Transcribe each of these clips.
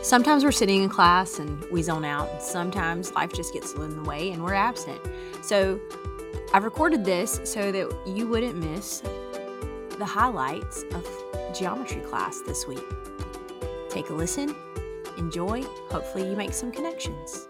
Sometimes we're sitting in class and we zone out, and sometimes life just gets in the way and we're absent. So I've recorded this so that you wouldn't miss the highlights of geometry class this week. Take a listen, enjoy, hopefully you make some connections.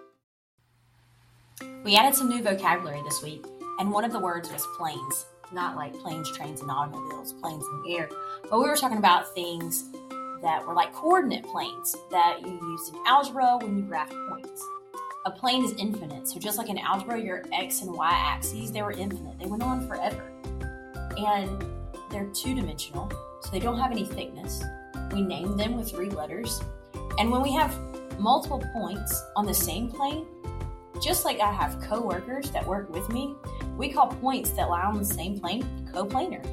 We added some new vocabulary this week, and one of the words was planes. Not like planes, trains, and automobiles, planes in the air, but we were talking about things that were like coordinate planes that you used in algebra when you graphed points. A plane is infinite, so just like in algebra, your x and y axes, they were infinite. They went on forever. And they're two-dimensional, so they don't have any thickness. We named them with 3 letters. And when we have multiple points on the same plane, just like I have co-workers that work with me, we call points that lie on the same plane coplanar.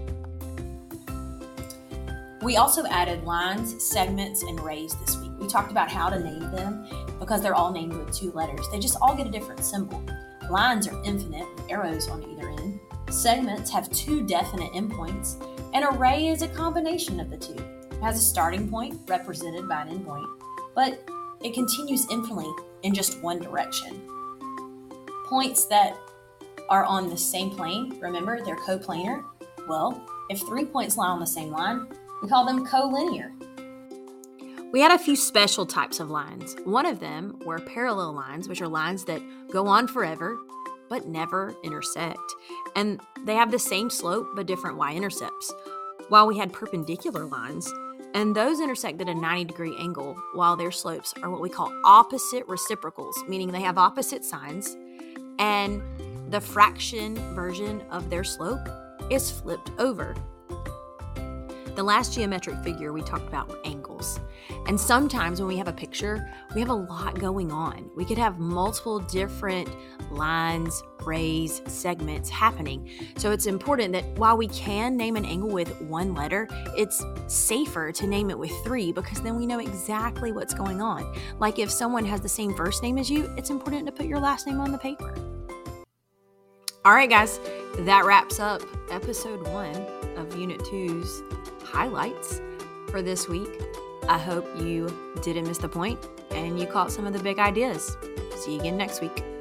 We also added lines, segments, and rays this week. We talked about how to name them because they're all named with 2 letters. They just all get a different symbol. Lines are infinite with arrows on either end. Segments have 2 definite endpoints, and a ray is a combination of the 2. It has a starting point represented by an endpoint, but it continues infinitely in just one direction. Points that are on the same plane, remember, they're coplanar. Well, if 3 points lie on the same line, we call them collinear. We had a few special types of lines. One of them were parallel lines, which are lines that go on forever but never intersect. And they have the same slope but different y-intercepts. While we had perpendicular lines, and those intersect at a 90-degree angle, while their slopes are what we call opposite reciprocals, meaning they have opposite signs, and the fraction version of their slope is flipped over. The last geometric figure we talked about were angles. And sometimes when we have a picture, we have a lot going on. We could have multiple different lines, rays, segments happening. So it's important that while we can name an angle with 1 letter, it's safer to name it with 3 because then we know exactly what's going on. Like if someone has the same first name as you, it's important to put your last name on the paper. All right, guys, that wraps up episode 1 of Unit 2's highlights for this week. I hope you didn't miss the point and you caught some of the big ideas. See you again next week.